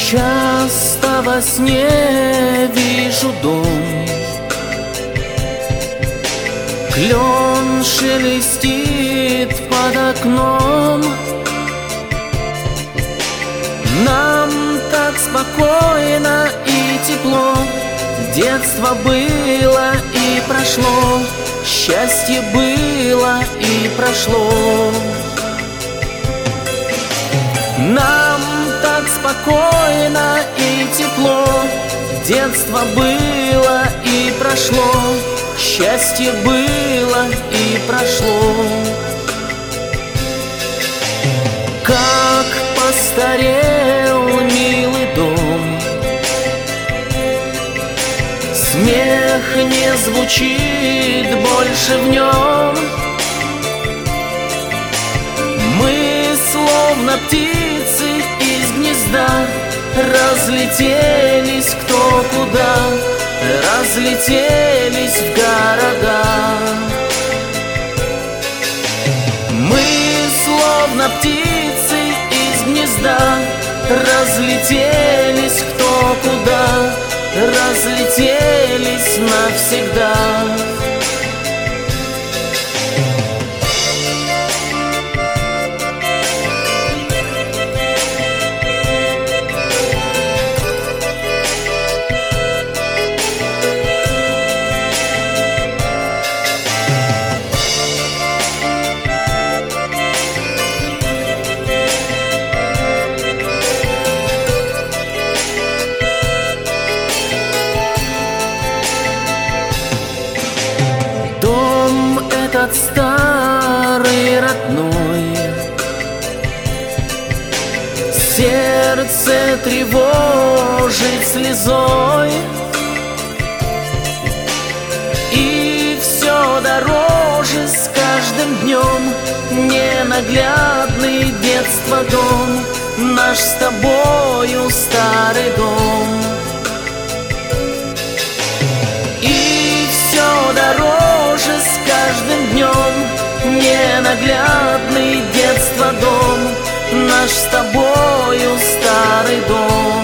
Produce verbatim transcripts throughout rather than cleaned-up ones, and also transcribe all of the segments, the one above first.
Часто во сне вижу дом, клен шелестит под окном. Нам так спокойно и тепло, детство было и прошло, счастье было и прошло. Нам так спокойно и тепло, детство было и прошло, счастье было и прошло. Как постарел милый дом, смех не звучит больше в нем. Мы словно птицы из гнезда разлетелись кто куда, разлетелись в города. Мы словно птицы из гнезда разлетелись кто куда, разлетелись навсегда. Этот старый родной, сердце тревожит слезой, и все дороже с каждым днем ненаглядный детство дом, наш с тобою старый дом. И все дороже с каждым днем ненаглядный детство дом, наш с тобою старый дом.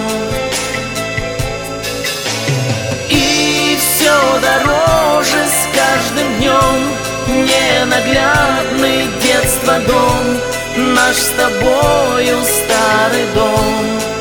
И все дороже с каждым днем ненаглядный детство дом, наш с тобою старый дом.